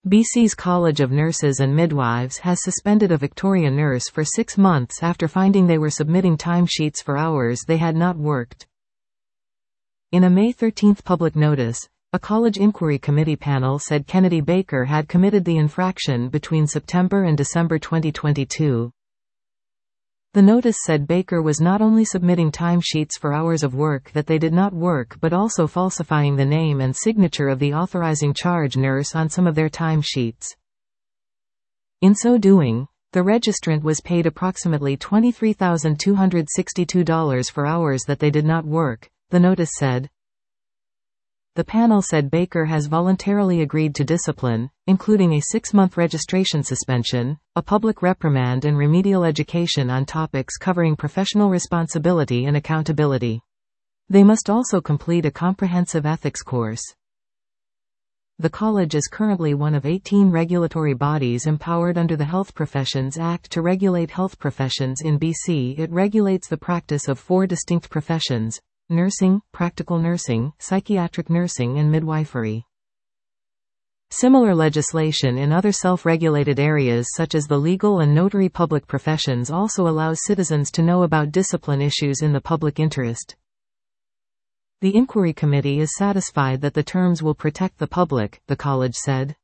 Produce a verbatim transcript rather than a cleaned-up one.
B C's College of Nurses and Midwives has suspended a Victoria nurse for six months after finding they were submitting timesheets for hours they had not worked. In a May thirteenth public notice, a College Inquiry Committee panel said Kennedy Baker had committed the infraction between September and December twenty twenty-two. The notice said Baker was not only submitting timesheets for hours of work that they did not work but also falsifying the name and signature of the authorizing charge nurse on some of their timesheets. In so doing, the registrant was paid approximately twenty-three thousand two hundred sixty-two dollars for hours that they did not work, the notice said. The panel said Baker has voluntarily agreed to discipline, including a six-month registration suspension, a public reprimand and remedial education on topics covering professional responsibility and accountability. They must also complete a comprehensive ethics course. The college is currently one of eighteen regulatory bodies empowered under the Health Professions Act to regulate health professions in B C. It regulates the practice of four distinct professions: nursing, practical nursing, psychiatric nursing and midwifery. Similar legislation in other self-regulated areas such as the legal and notary public professions also allows citizens to know about discipline issues in the public interest. The Inquiry Committee is satisfied that the terms will protect the public, the college said.